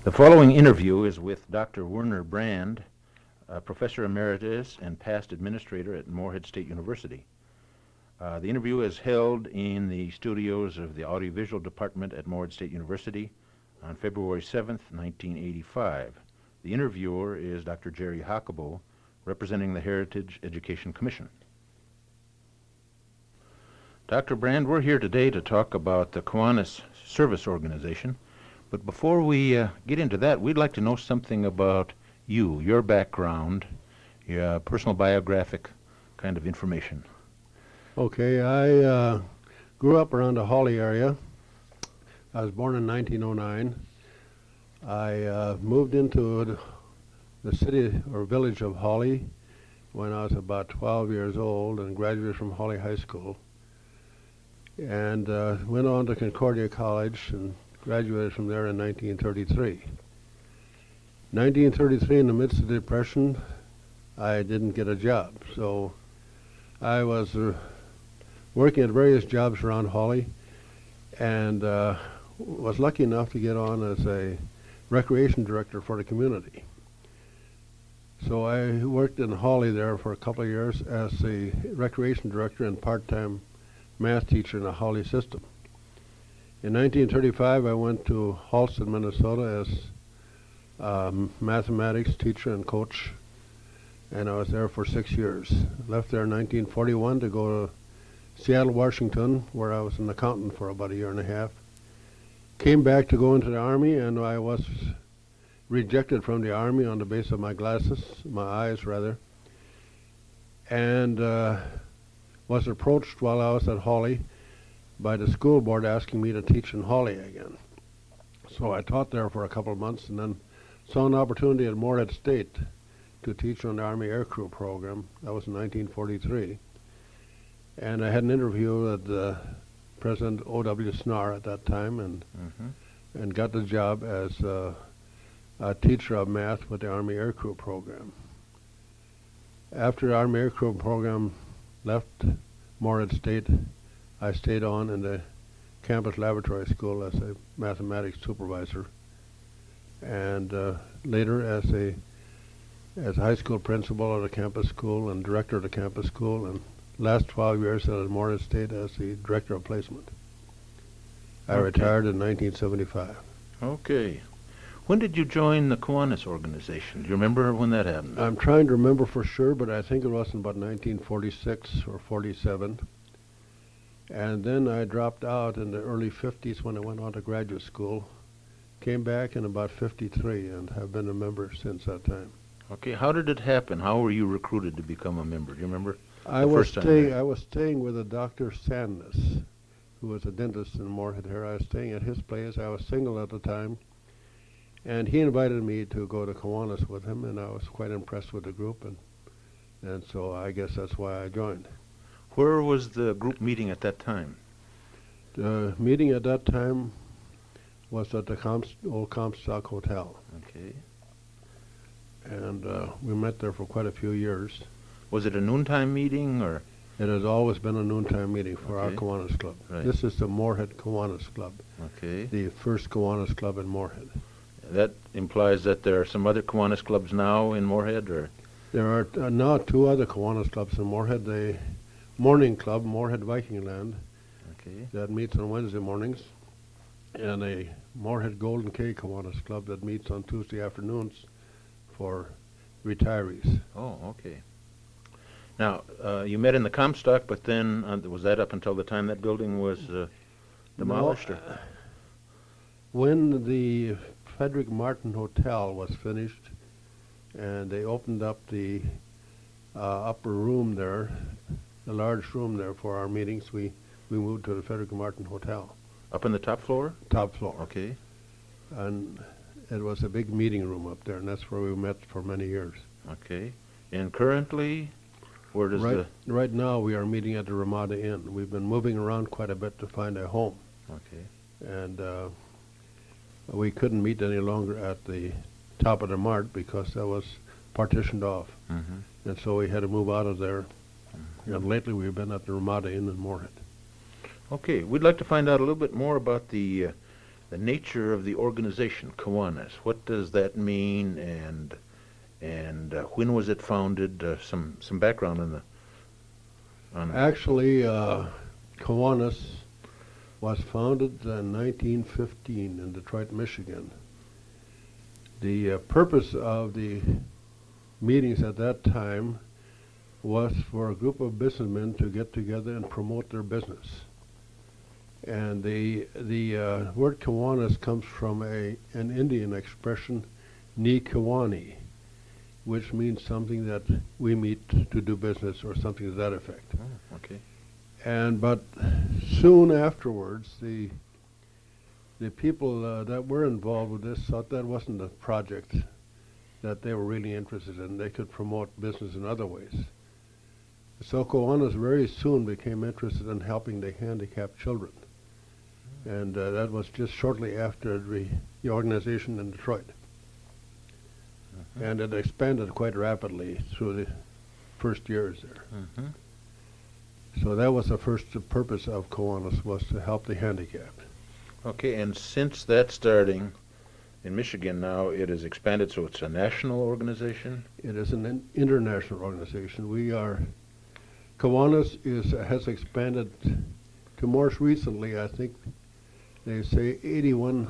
The following interview is with Dr. Werner Brand, Professor Emeritus and past administrator at Morehead State University. The interview is held in the studios of the Audiovisual Department at Morehead State University on February 7th, 1985. The interviewer is Dr. Jerry Hockabo, representing the Heritage Education Commission. Dr. Brand, we're here today to talk about the Kiwanis Service Organization. But before we get into that, we'd like to know something about you, your background, your personal biographic kind of information. Okay, I grew up around the Hawley area. I was born in 1909. I moved into the city or village of Hawley when I was about 12 years old and graduated from Hawley High School. And went on to Concordia College and graduated from there in 1933. 1933, in the midst of the Depression, I didn't get a job. So I was working at various jobs around Hawley and was lucky enough to get on as a recreation director for the community. So I worked in Hawley there for a couple of years as the recreation director and part-time math teacher in the Hawley system. In 1935, I went to Halston, Minnesota as mathematics teacher and coach, and I was there for 6 years. Left there in 1941 to go to Seattle, Washington, where I was an accountant for about a year and a half. Came back to go into the Army, and I was rejected from the Army on the basis of my glasses, my eyes rather, and was approached while I was at Hawley by the school board asking me to teach in Hawley again. So I taught there for a couple of months and then saw an opportunity at Morehead State to teach on the Army Aircrew program. That was in 1943. And I had an interview with President O.W. Snar at that time and got the job as a teacher of math with the Army Aircrew program. After the Army Aircrew program left Morehead State, I stayed on in the campus laboratory school as a mathematics supervisor, and later as a high school principal at a campus school and director of the campus school, and last 12 years at Morehead State as the director of placement. I retired in 1975. Okay. When did you join the Kiwanis organization? Do you remember when that happened? I'm trying to remember for sure, but I think it was in about 1946 or 47. And then I dropped out in the early 50s when I went on to graduate school. Came back in about 53 and have been a member since that time. Okay, how did it happen? How were you recruited to become a member? Do you remember I was staying with a Dr. Sandness, who was a dentist in Morehead here. I was staying at his place. I was single at the time. And he invited me to go to Kiwanis with him, and I was quite impressed with the group, and so I guess that's why I joined. Where was the group meeting at that time? The meeting at that time was at the old Comstock Hotel. Okay. And we met there for quite a few years. Was it a noontime meeting, or? It has always been a noontime meeting for our Kiwanis Club. Right. This is the Morehead Kiwanis Club. Okay. The first Kiwanis Club in Morehead. That implies that there are some other Kiwanis clubs now in Morehead, or? There are now two other Kiwanis clubs in Morehead. The Morning Club, Morehead Viking Land, that meets on Wednesday mornings, and a Morehead Golden K Kiwanis Club that meets on Tuesday afternoons for retirees. Oh, okay. Now, you met in the Comstock, but then was that up until the time that building was demolished? No, when the Frederick Martin Hotel was finished, and they opened up the upper room there, the large room there for our meetings, we moved to the Frederick Martin Hotel. Up on the top floor? Top floor. Okay. And it was a big meeting room up there, and that's where we met for many years. Okay. And currently, where does Right now we are meeting at the Ramada Inn. We've been moving around quite a bit to find a home. Okay. And we couldn't meet any longer at the top of the mart because that was partitioned off. And so we had to move out of there. And lately we've been at the Ramada Inn in Morehead. Okay, we'd like to find out a little bit more about the the nature of the organization, Kiwanis. What does that mean, and when was it founded? Some background on. Actually, Kiwanis was founded in 1915 in Detroit, Michigan. The purpose of the meetings at that time was for a group of businessmen to get together and promote their business. And the word Kiwanis comes from an Indian expression, Ni Kiwani, which means something that we meet to do business or something to that effect. Oh, okay. But soon afterwards, the people that were involved with this thought that wasn't a project that they were really interested in. They could promote business in other ways. So Kiwanis very soon became interested in helping the handicapped children. And that was just shortly after the organization in Detroit. And it expanded quite rapidly through the first years there. So that was the first purpose of Kiwanis, was to help the handicapped. Okay, and since that starting in Michigan now, it has expanded, so it's a national organization? It is an international organization. Kiwanis has expanded to more recently, I think they say 81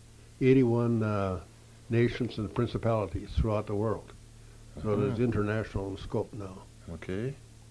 nations and principalities throughout the world. So it is international in scope now. Okay.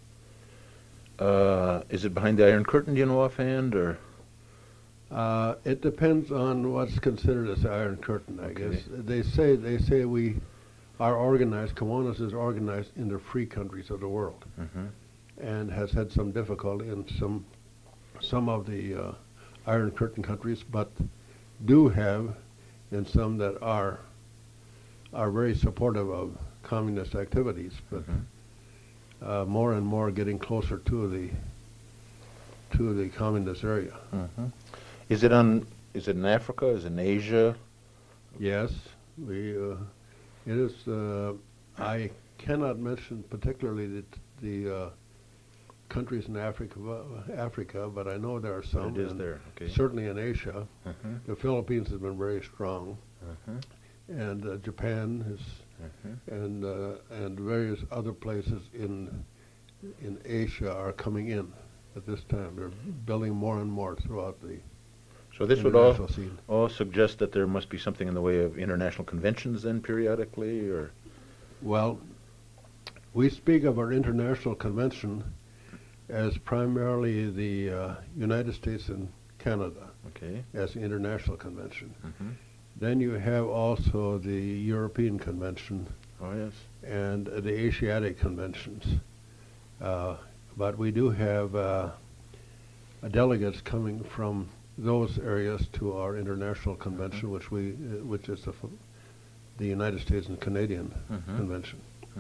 Is it behind the Iron Curtain, do you know offhand, or? It depends on what's considered as the Iron Curtain, I guess. They say we are organized, Kiwanis is organized in the free countries of the world, and has had some difficulty in some of the Iron Curtain countries, but do have in some that are very supportive of communist activities, but more and more getting closer to the communist area. Is it in Africa? Is it in Asia? Yes, it is. I cannot mention particularly the countries in Africa, but I know there are some. It is there. Okay. Certainly in Asia, the Philippines has been very strong, and Japan is, and various other places in Asia are coming in at this time. They're building more and more throughout the. So this would all suggest that there must be something in the way of international conventions then periodically, or? Well, we speak of our international convention as primarily the United States and Canada as the international convention. Then you have also the European Convention and the Asiatic conventions. But we do have delegates coming from those areas to our international convention, which is the United States and Canadian convention.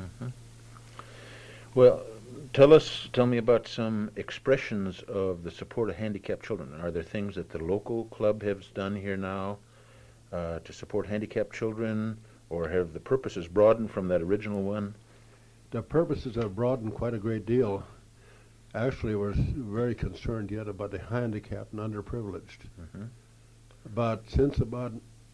Well, tell me about some expressions of the support of handicapped children. Are there things that the local club has done here now to support handicapped children, or have the purposes broadened from that original one? The purposes have broadened quite a great deal. Actually, we're very concerned yet about the handicapped and underprivileged. But since about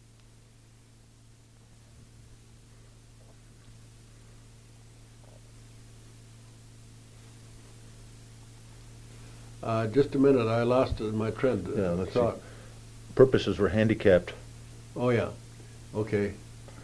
just a minute, I lost my trend. Let's see. Purposes were handicapped. Oh yeah, okay.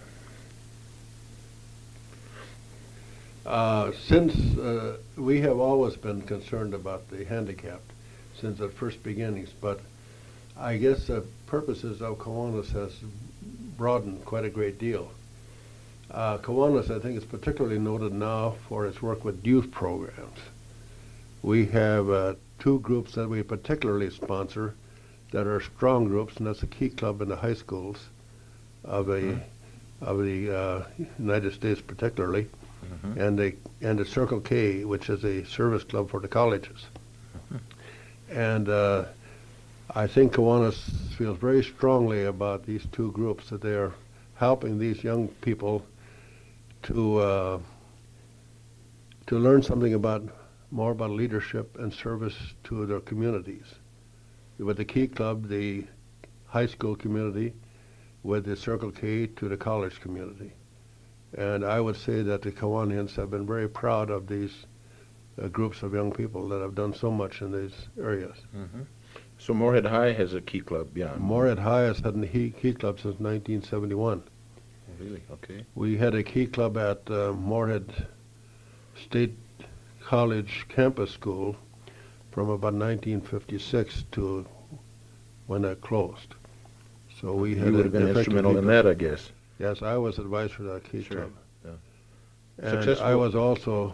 Since we have always been concerned about the handicapped since the first beginnings, but I guess the purposes of Kiwanis has broadened quite a great deal. Kiwanis, I think, is particularly noted now for its work with youth programs. We have two groups that we particularly sponsor that are strong groups, and that's the Key Club in the high schools of the United States particularly, and the Circle K, which is a service club for the colleges. And I think Kiwanis feels very strongly about these two groups, that they are helping these young people to learn something more about leadership and service to their communities. With the Key Club, the high school community with the Circle K to the college community. And I would say that the Kiwanians have been very proud of these groups of young people that have done so much in these areas. Mm-hmm. So Moorhead High has a Key Club, yeah. Moorhead High has had a Key Club since 1971. Oh, really? Okay. We had a Key Club at Moorhead State College Campus School from about 1956 to when it closed. So we had You would have been instrumental in that, I guess. Yes, I was advisor for that Key Sure, Club. yeah. And Successful. I was also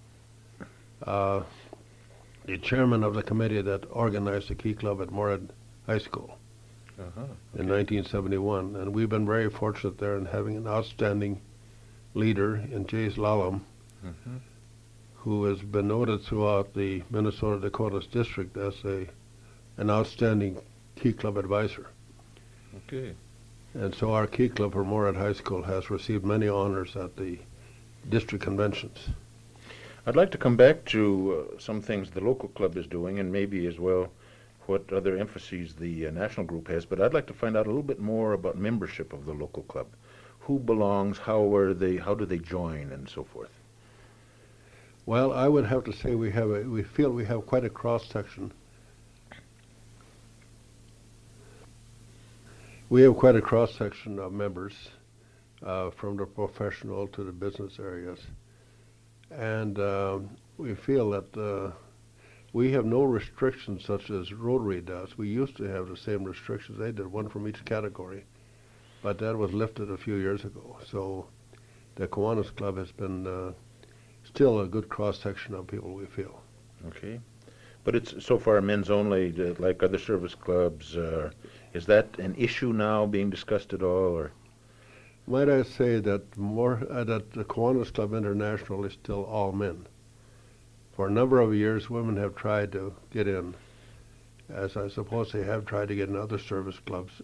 the chairman of the committee that organized the Key Club at Moorhead High School in 1971. And we've been very fortunate there in having an outstanding leader in Jace Lallam, Mm-hmm. who has been noted throughout the Minnesota Dakotas district as an outstanding Key Club advisor. Okay. And so our Key Club for Moorhead High School has received many honors at the district conventions. I'd like to come back to some things the local club is doing, and maybe as well what other emphases the national group has, but I'd like to find out a little bit more about membership of the local club. Who belongs, how do they join, and so forth? Well, I would have to say we feel we have quite a cross-section. We have quite a cross-section of members, from the professional to the business areas. And we feel that we have no restrictions such as Rotary does. We used to have the same restrictions they did, one from each category, but that was lifted a few years ago. So the Kiwanis Club has been still a good cross-section of people, we feel. Okay. But it's so far men's only, like other service clubs. Is that an issue now being discussed at all, or? Might I say that that the Kiwanis Club International is still all men. For a number of years, women have tried to get in, as I suppose they have tried to get in other service clubs.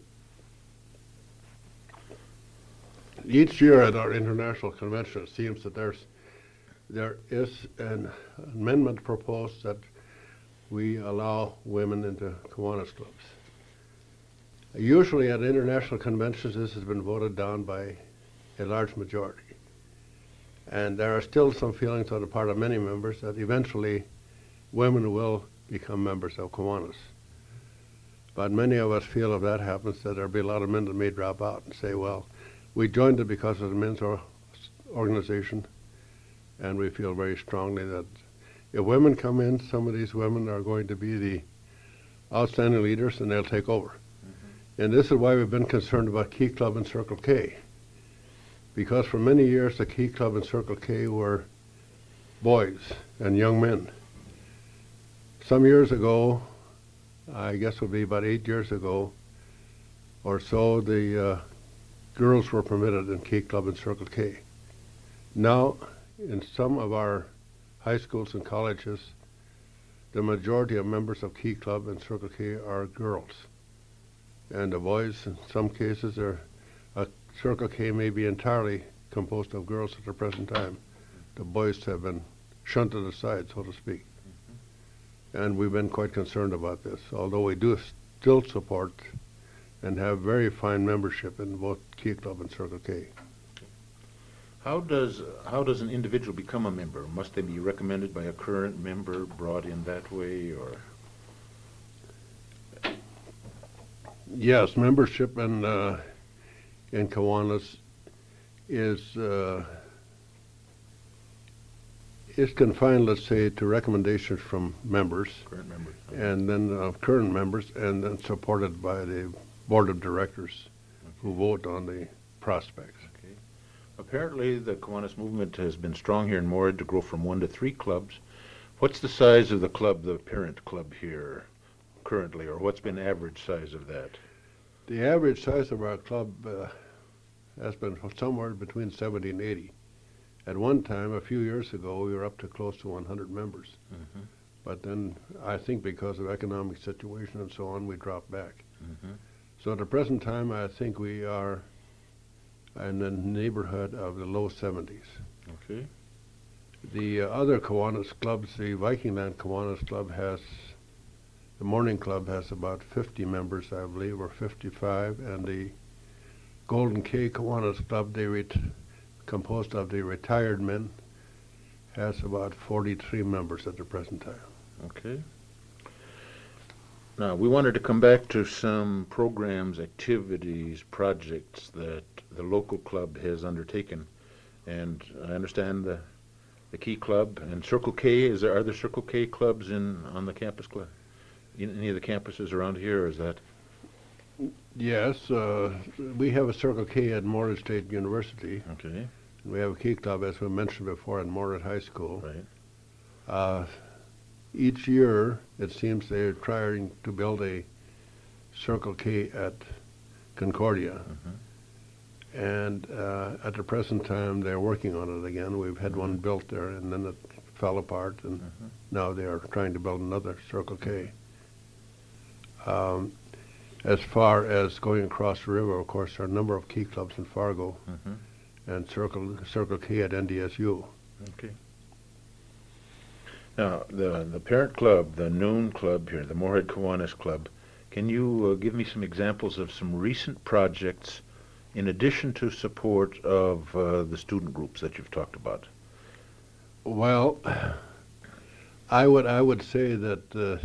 Each year at our international convention, it seems that there is an amendment proposed that we allow women into Kiwanis clubs. Usually at international conventions, this has been voted down by a large majority. And there are still some feelings on the part of many members that eventually women will become members of Kiwanis. But many of us feel if that happens that there'll be a lot of men that may drop out and say, well, we joined it because of the men's organization, and we feel very strongly that if women come in, some of these women are going to be the outstanding leaders and they'll take over. And this is why we've been concerned about Key Club and Circle K. Because for many years, the Key Club and Circle K were boys and young men. Some years ago, I guess it would be about 8 years ago or so, the girls were permitted in Key Club and Circle K. Now, in some of our high schools and colleges, the majority of members of Key Club and Circle K are girls. And the boys, in some cases, Circle K may be entirely composed of girls at the present time. The boys have been shunted aside, so to speak. And we've been quite concerned about this, although we do still support and have very fine membership in both Key Club and Circle K. How does an individual become a member? Must they be recommended by a current member, brought in that way, or? Yes, membership in Kiwanis is confined, let's say, to recommendations from members, Current members. and then current members, and then supported by the board of directors who vote on the prospects. Okay. Apparently, the Kiwanis movement has been strong here in Moorhead to grow from 1 to 3 clubs. What's the size of the club, the parent club here currently, or what's been average size of that? The average size of our club has been somewhere between 70 and 80. At one time, a few years ago, we were up to close to 100 members. Mm-hmm. But then, I think because of economic situation and so on, we dropped back. Mm-hmm. So at the present time, I think we are in the neighborhood of the low 70s. Okay. The other Kiwanis clubs, the Vikingland Kiwanis Club has The Morning Club has about 50 members, I believe, or 55, and the Golden K Kiwanis Club, composed of the retired men, has about 43 members at the present time. Okay. Now, we wanted to come back to some programs, activities, projects that the local club has undertaken. And I understand the Key Club and Circle K. Are there Circle K clubs on the campus club? In any of the campuses around here, or is that? Yes, we have a Circle K at Morehead State University. Okay. And we have a Key Club, as we mentioned before, at Morehead High School. Right. Each year, it seems they're trying to build a Circle K at Concordia. Mm-hmm. And at the present time, they're working on it again. We've had one built there, and then it fell apart, and now they are trying to build another Circle K. As far as going across the river, of course, there are a number of Key Clubs in Fargo, and Circle K at NDSU. Okay. Now, the parent club, the Noon Club here, the Morehead Kiwanis Club, can you give me some examples of some recent projects in addition to support of the student groups that you've talked about? Well, I would say that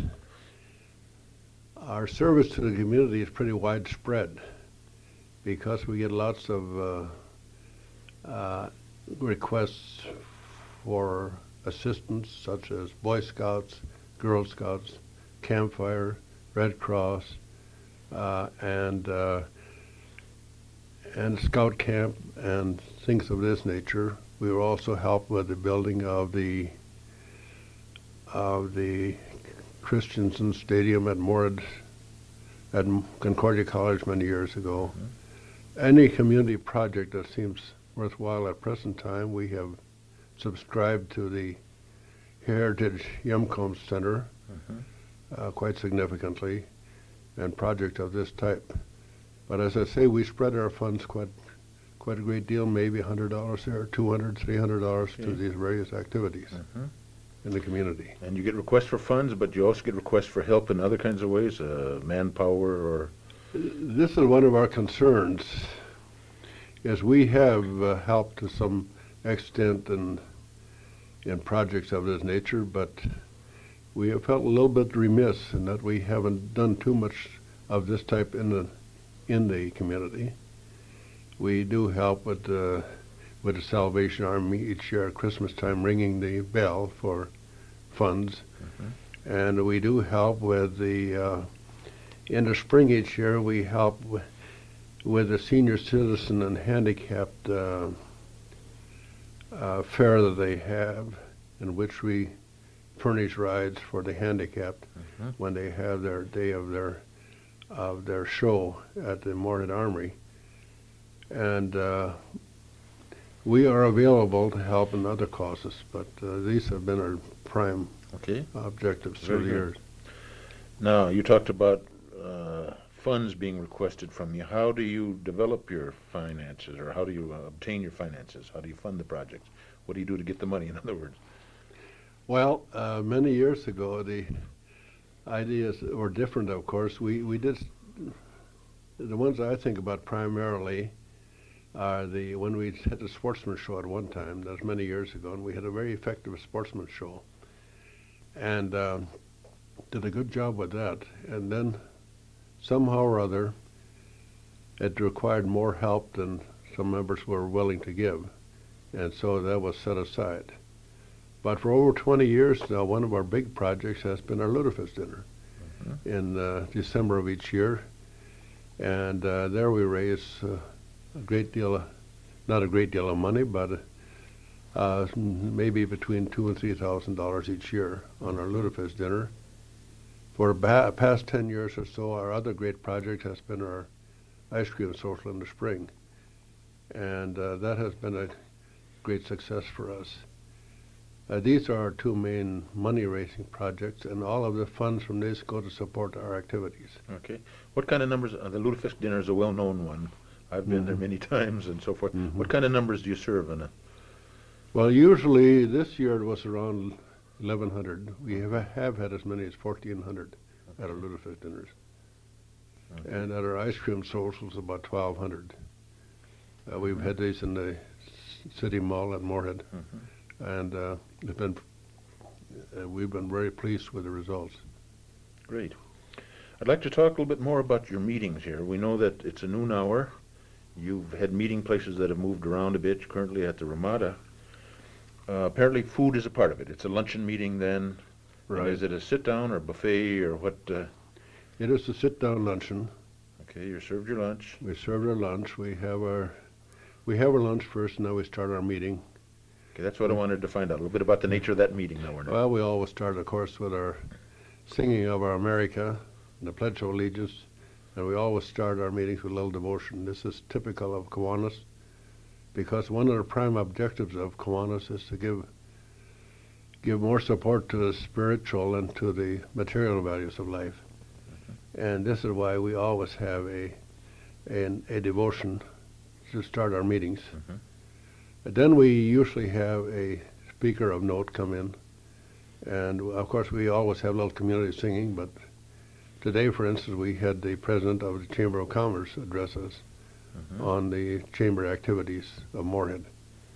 our service to the community is pretty widespread because we get lots of requests for assistance, such as Boy Scouts, Girl Scouts, Campfire, Red Cross, and Scout Camp, and things of this nature. We will also help with the building of the Christensen Stadium at Morehead, at Concordia College many years ago. Any community project that seems worthwhile at present time, we have subscribed to the Heritage Yumcombe Center quite significantly, and projects of this type. But as I say, we spread our funds quite a great deal, maybe $100 there, $200, $300 to these various activities in the community. And you get requests for funds, but you also get requests for help in other kinds of ways, manpower or... This is one of our concerns, is we have helped to some extent in projects of this nature, but we have felt a little bit remiss in that we haven't done too much of this type in the community. We do help with the Salvation Army each year at Christmas time, ringing the bell for funds, and we do help with in the spring each year we help with the senior citizen and handicapped fair that they have, in which we furnish rides for the handicapped when they have their day of their show at the Morehead Armory. And we are available to help in other causes, but these have been our prime objectives through the years. Now, you talked about funds being requested from you. How do you develop your finances, or how do you obtain your finances? How do you fund the projects? What do you do to get the money, in other words? Well, many years ago, the ideas were different, of course. We did, the ones I think about primarily are when we had the sportsman show at one time, that was many years ago, and we had a very effective sportsman show, and did a good job with that. And then somehow or other, it required more help than some members were willing to give, and so that was set aside. But for over 20 years now, one of our big projects has been our Lutefisk dinner in December of each year, and there we raise a great deal, not a great deal of money, but maybe between $2,000 and $3,000 each year on our Lutefisk dinner. For the past 10 years or so, our other great project has been our ice cream social in the spring, and that has been a great success for us. These are our two main money-raising projects, and all of the funds from this go to support our activities. Okay. What kind of numbers? The Lutefisk dinner is a well-known one. I've been there many times and so forth. What kind of numbers do you serve in it? Well, usually this year it was around 1,100. We have had as many as 1,400 at our lutefisk dinners. And at our ice cream socials, about 1,200. We've had these in the city mall at Moorhead, and we've been very pleased with the results. Great. I'd like to talk a little bit more about your meetings here. We know that it's a noon hour. You've had meeting places that have moved around a bit, currently at the Ramada. Apparently food is a part of it. It's a luncheon meeting then. Right. And is it a sit-down or buffet or what? It is a sit-down luncheon. Okay, you served your lunch. We served our lunch. We have our lunch first, and then we start our meeting. Okay, that's what I wanted to find out, a little bit about the nature of that meeting now. Well, we always start, of course, with our singing of our America and the Pledge of Allegiance, and we always start our meetings with a little devotion. This is typical of Kiwanis, because one of the prime objectives of Kiwanis is to give more support to the spiritual and to the material values of life. And this is why we always have a devotion to start our meetings. Then we usually have a speaker of note come in, and of course we always have a little community singing, but today, for instance, we had the president of the Chamber of Commerce address us on the chamber activities of Moorhead.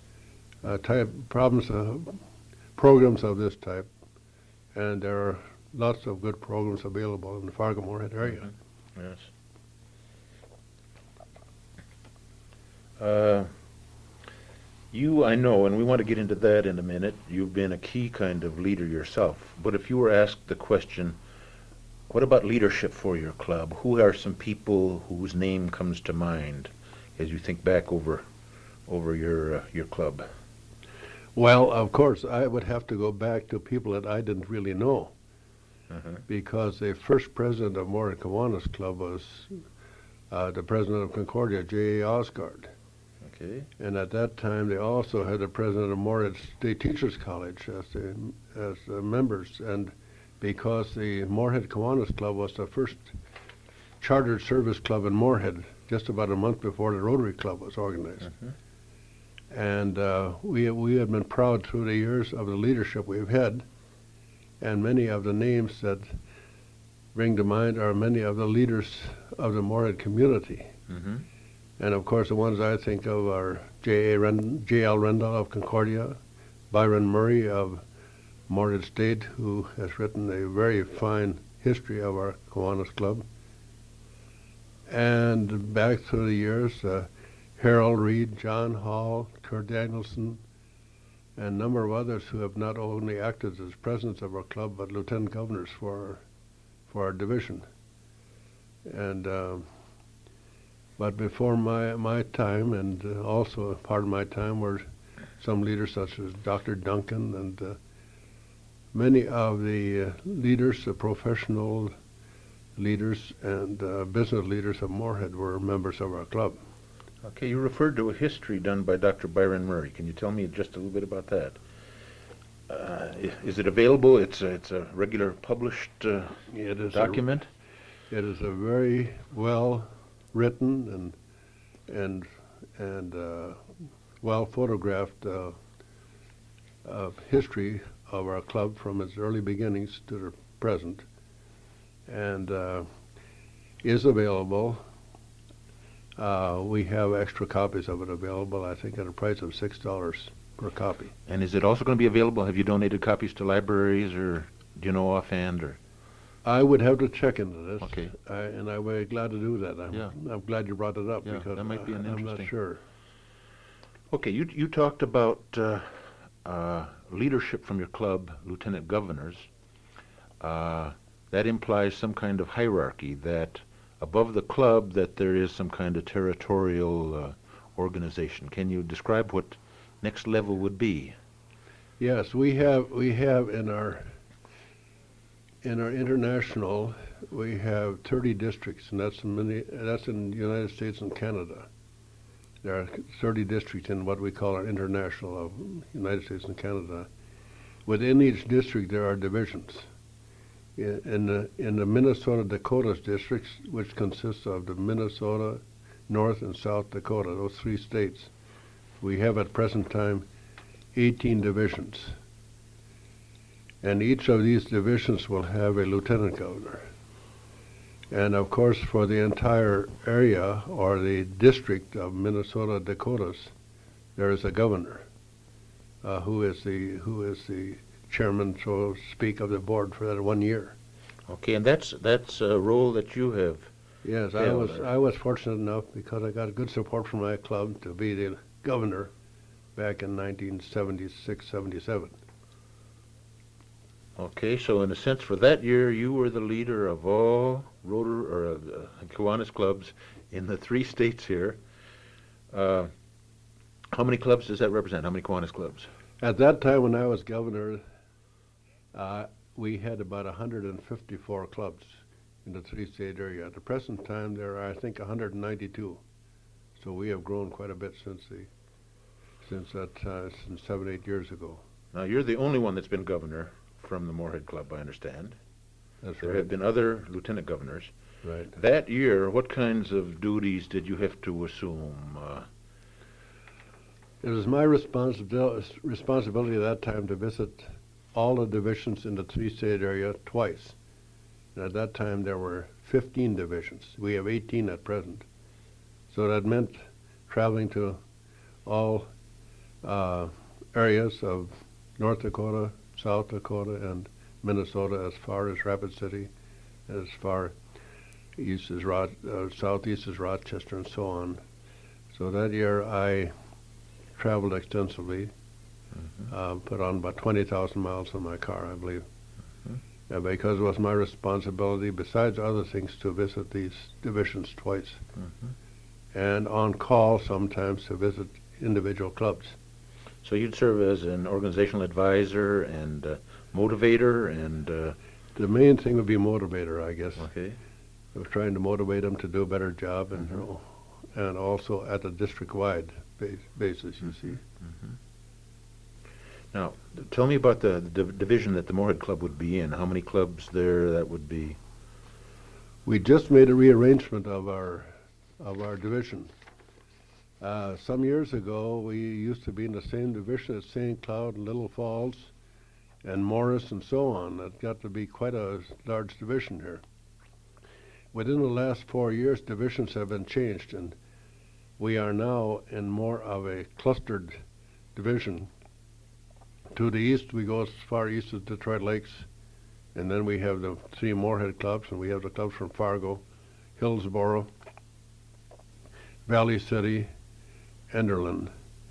Programs of this type, and there are lots of good programs available in the Fargo-Moorhead area. Yes. You, I know, and we want to get into that in a minute, you've been a key kind of leader yourself. But if you were asked the question, what about leadership for your club? Who are some people whose name comes to mind as you think back over your club? Well, of course, I would have to go back to people that I didn't really know, because the first president of Moorhead Kiwanis Club was the president of Concordia, J.A. Osgard. Okay. And at that time, they also had the president of Moorhead State Teachers College as the members. And because the Moorhead Kiwanis Club was the first chartered service club in Moorhead, just about a month before the Rotary Club was organized. And we have been proud through the years of the leadership we've had, and many of the names that bring to mind are many of the leaders of the Moorhead community. And of course, the ones I think of are J.L. Rendell of Concordia, Byron Murray of Moorhead State, who has written a very fine history of our Kiwanis Club. And back through the years, Harold Reed, John Hall, Kurt Danielson, and a number of others who have not only acted as presidents of our club, but lieutenant governors for our division. And but before my time, and also part of my time, were some leaders such as Dr. Duncan and many of the leaders, the professional leaders and business leaders of Moorhead were members of our club. Okay, you referred to a history done by Dr. Byron Murray. Can you tell me just a little bit about that? Is it available? It's a regular published document? It is a very well written and well photographed history of our club from its early beginnings to the present, and is available. We have extra copies of it available, I think, at a price of $6 per copy. And is it also going to be available? Have you donated copies to libraries, or do you know offhand? Or I would have to check into this. Okay. And I would be glad to do that. I'm glad you brought it up, because that might be an I'm not sure. Okay, you talked about leadership from your club, lieutenant governors. That implies some kind of hierarchy, that above the club that there is some kind of territorial organization. Can you describe what next level would be? Yes, we have in our international, we have 30 districts, and that's in the United States and Canada. There are 30 districts in what we call our international of United States and Canada. Within each district, there are divisions. In the Minnesota Dakotas districts, which consists of the Minnesota, North and South Dakota, those three states, we have at present time 18 divisions. And each of these divisions will have a lieutenant governor. And of course, for the entire area or the district of Minnesota Dakotas, there is a governor who is the chairman, so to speak, of the board for that 1 year. Okay, and that's a role that you have. Yes, I was fortunate enough because I got good support from my club to be the governor back in 1976, 77. Okay, so in a sense, for that year, you were the leader of all Kiwanis clubs in the 3 states here. How many clubs does that represent? How many Kiwanis clubs? At that time, when I was governor, we had about 154 clubs in the 3-state area. At the present time, there are, I think, 192. So we have grown quite a bit since 7, 8 years ago. Now, you're the only one that's been governor from the Moorhead Club, I understand. That's There right. have been other lieutenant governors. Right. That year, what kinds of duties did you have to assume? It was my responsibility at that time to visit all the divisions in the 3-state area twice. And at that time, there were 15 divisions. We have 18 at present. So that meant traveling to all areas of North Dakota, South Dakota, and Minnesota, as far as Rapid City, as far east as southeast as Rochester, and so on. So that year I traveled extensively, put on about 20,000 miles on my car, I believe. And because it was my responsibility, besides other things, to visit these divisions twice, and on call sometimes to visit individual clubs. So you'd serve as an organizational advisor and motivator and... The main thing would be motivator, I guess. Okay. I was trying to motivate them to do a better job, and also at a district-wide basis, you see. Now, tell me about the division that the Moorhead Club would be in. How many clubs there that would be? We just made a rearrangement of our division. Some years ago, we used to be in the same division as St. Cloud and Little Falls and Morris and so on. That got to be quite a large division here. Within the last 4 years, divisions have been changed, and we are now in more of a clustered division. To the east, we go as far east as Detroit Lakes, and then we have the 3 Moorhead clubs, and we have the clubs from Fargo, Hillsboro, Valley City, Enderlin,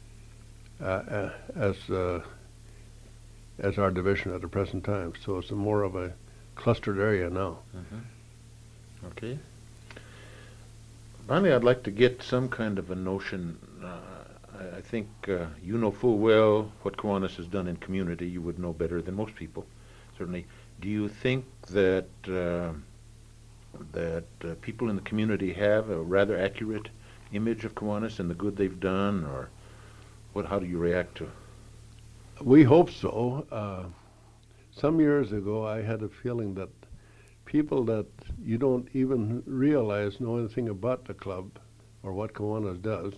as our division at the present time. So it's more of a clustered area now. Okay. Finally, I'd like to get some kind of a notion. I think you know full well what Kiwanis has done in community. You would know better than most people, certainly. Do you think that people in the community have a rather accurate image of Kiwanis and the good they've done, or what? How do you react to? We hope so. Some years ago, I had a feeling that people that you don't even realize know anything about the club or what Kiwanis does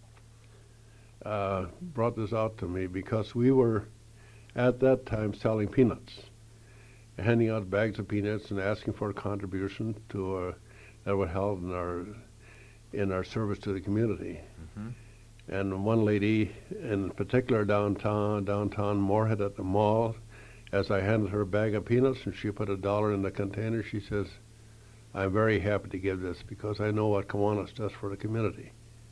brought this out to me, because we were at that time selling peanuts, handing out bags of peanuts and asking for a contribution to that were held in our service to the community. And one lady in particular downtown Moorhead at the mall, as I handed her a bag of peanuts and she put $1 in the container, she says, "I'm very happy to give this because I know what Kiwanis does for the community."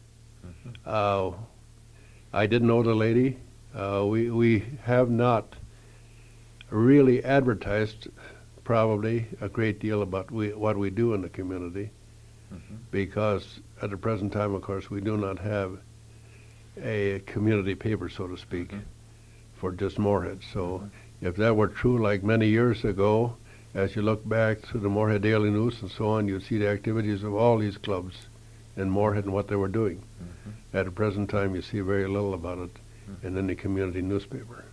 I didn't know the lady. We have not really advertised probably a great deal about what we do in the community, because at the present time, of course, we do not have a community paper, so to speak, for just Moorhead. So if that were true like many years ago, as you look back to the Moorhead Daily News and so on, you'd see the activities of all these clubs in Moorhead and what they were doing. At the present time, you see very little about it in any community newspaper.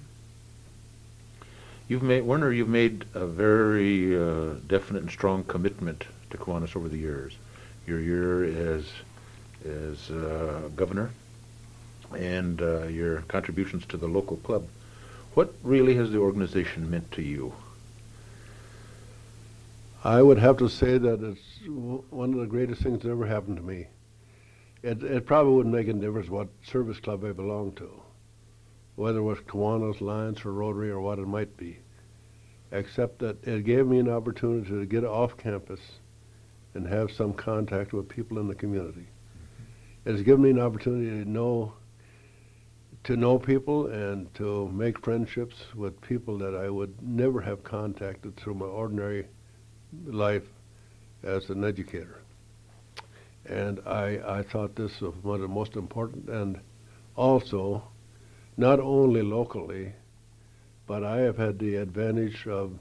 You've made a very definite and strong commitment to Kiwanis over the years. Your year as governor and your contributions to the local club. What really has the organization meant to you? I would have to say that it's one of the greatest things that ever happened to me. It probably wouldn't make any difference what service club I belonged to, whether it was Kiwanis, Lions, or Rotary, or what it might be, except that it gave me an opportunity to get off campus and have some contact with people in the community. It has given me an opportunity to know people and to make friendships with people that I would never have contacted through my ordinary life as an educator. And I thought this was one of the most important, and also not only locally, but I have had the advantage of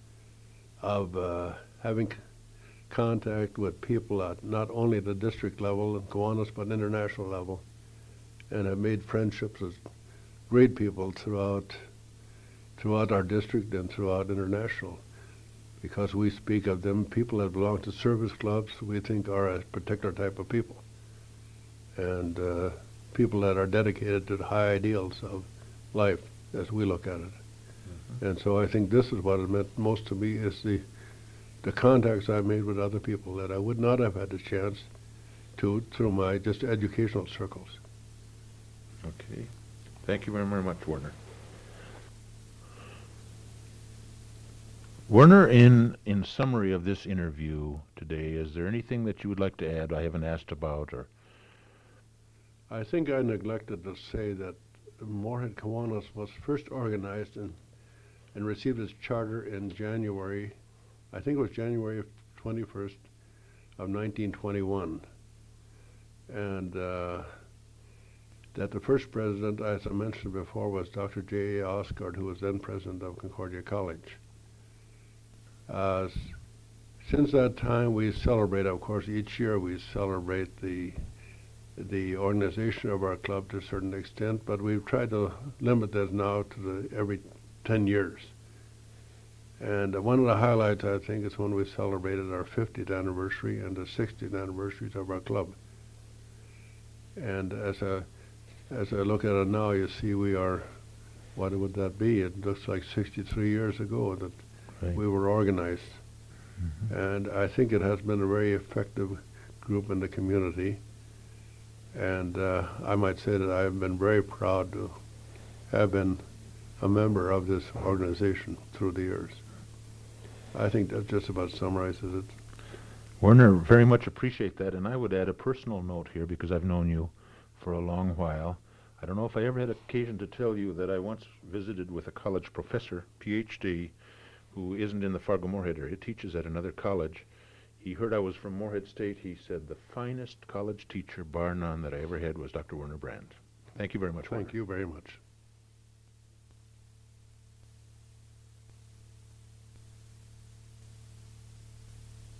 having contact with people at not only the district level in Kiwanis, but international level, and have made friendships with great people throughout our district and throughout international, because we speak of them, people that belong to service clubs, we think are a particular type of people, and people that are dedicated to the high ideals of life as we look at it. Mm-hmm. And so I think this is what it meant most to me, is the contacts I made with other people that I would not have had the chance to through my just educational circles. Okay. Thank you very, very much, Werner. Werner, in summary of this interview today, is there anything that you would like to add I haven't asked about? Or I think I neglected to say that Moorhead Kiwanis was first organized and received its charter in January, I think it was January 21st of 1921. And that the first president, as I mentioned before, was Dr. J.A. Osgard, who was then president of Concordia College. Since that time, we celebrate, of course, each year we celebrate the organization of our club to a certain extent, but we've tried to limit that now to every 10 years. And one of the highlights, I think, is when we celebrated our 50th anniversary and the 60th anniversaries of our club. And as I look at it now, you see we are, what would that be? It looks like 63 years ago that we were organized. Mm-hmm. And I think it has been a very effective group in the community. And I might say that I have been very proud to have been a member of this organization through the years. I think that just about summarizes it. Werner, very much appreciate that, and I would add a personal note here because I've known you for a long while. I don't know if I ever had occasion to tell you that I once visited with a college professor, PhD, who isn't in the Fargo-Moorhead area, teaches at another college. He heard I was from Moorhead State. He said the finest college teacher, bar none, that I ever had was Dr. Werner Brand. Thank you very much, Werner. Thank you very much.